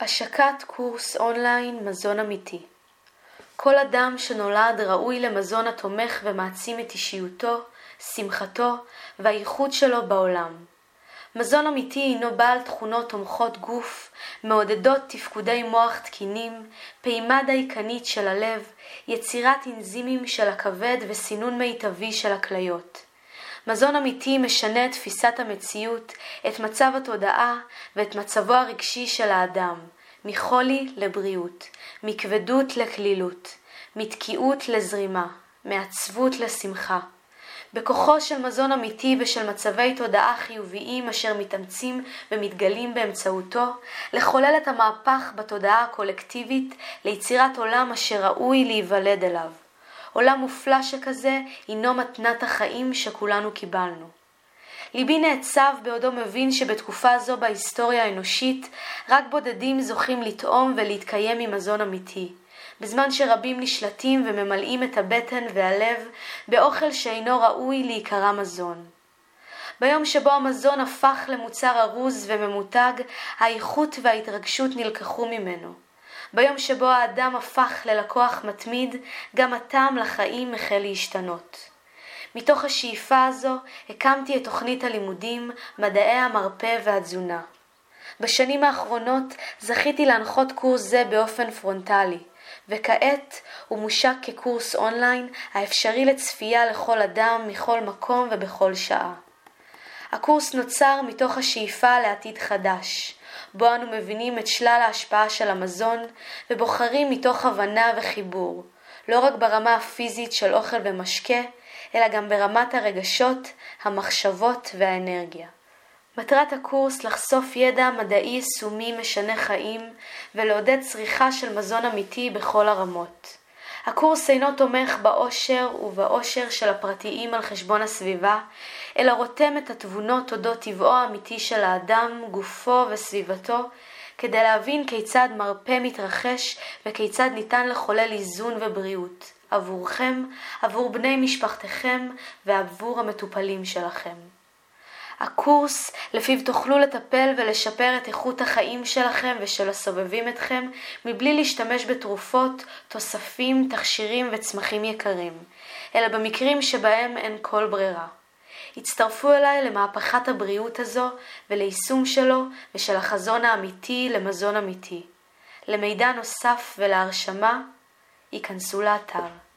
השקת קורס אונליין מזון אמיתי. כל אדם שנולד ראוי למזון התומך ומעצים את אישיותו, שמחתו והייחוד שלו בעולם. מזון אמיתי הינו בעל תכונות תומכות גוף, מעודדות תפקודי מוח תקינים, פעימה דייקנית של הלב, יצירת אנזימים של הכבד וסינון מיטבי של הכליות. מזון אמיתי משנה את תפיסת המציאות, את מצב התודעה ואת מצבו הרגשי של האדם, מחולי לבריאות, מכבדות לכלילות, מתקיעות לזרימה, מעצבות לשמחה. בכוחו של מזון אמיתי ושל מצבי תודעה חיוביים אשר מתאמצים ומתגלים באמצעותו, לחולל את המהפך בתודעה הקולקטיבית ליצירת עולם אשר ראוי להיוולד אליו. עולם מופלא שכזה הינו מתנת החיים שכולנו קיבלנו. ליבי נעצב בעודו מבין שבתקופה זו בהיסטוריה האנושית רק בודדים זוכים לטעום ולהתקיים ממזון אמיתי, בזמן שרבים נשלטים וממלאים את הבטן והלב באוכל שאינו ראוי להיקרא מזון. ביום שבו המזון הפך למוצר ארוז וממותג, האיכות וההתרגשות נלקחו ממנו. ביום שבו האדם הפך ללקוח מתמיד, גם הטעם לחיים החל להשתנות. מתוך השאיפה הזו הקמתי את תוכנית הלימודים, מדעי המרפא והתזונה. בשנים האחרונות זכיתי להנחות קורס זה באופן פרונטלי, וכעת הוא מושק כקורס אונליין האפשרי לצפייה לכל אדם מכל מקום ובכל שעה. הקורס נוצר מתוך השאיפה לעתיד חדש, בו אנו מבינים את שלל ההשפעה של המזון ובוחרים מתוך הבנה וחיבור, לא רק ברמה הפיזית של אוכל ומשקה, אלא גם ברמת הרגשות, המחשבות והאנרגיה. מטרת הקורס לחשוף ידע מדעי יישומי משנה חיים ולעודד צריכה של מזון אמיתי בכל הרמות. הקורס אינו תומך באושר ובאושר של הפרטיים על חשבון הסביבה, אלא רותם את התבונות אודות טבעו האמיתי של האדם, גופו וסביבתו, כדי להבין כיצד מרפא מתרחש וכיצד ניתן לחולל איזון ובריאות, עבורכם, עבור בני משפחתכם ועבור המטופלים שלכם. הקורס לפיו תוכלו לטפל ולשפר את איכות החיים שלכם ושל הסובבים אתכם מבלי להשתמש בתרופות, תוספים, תכשירים וצמחים יקרים, אלא במקרים שבהם אין כל ברירה. הצטרפו אליי למהפכת הבריאות הזו וליישום שלו ושל החזון האמיתי למזון אמיתי. למידע נוסף ולהרשמה, ייכנסו לאתר.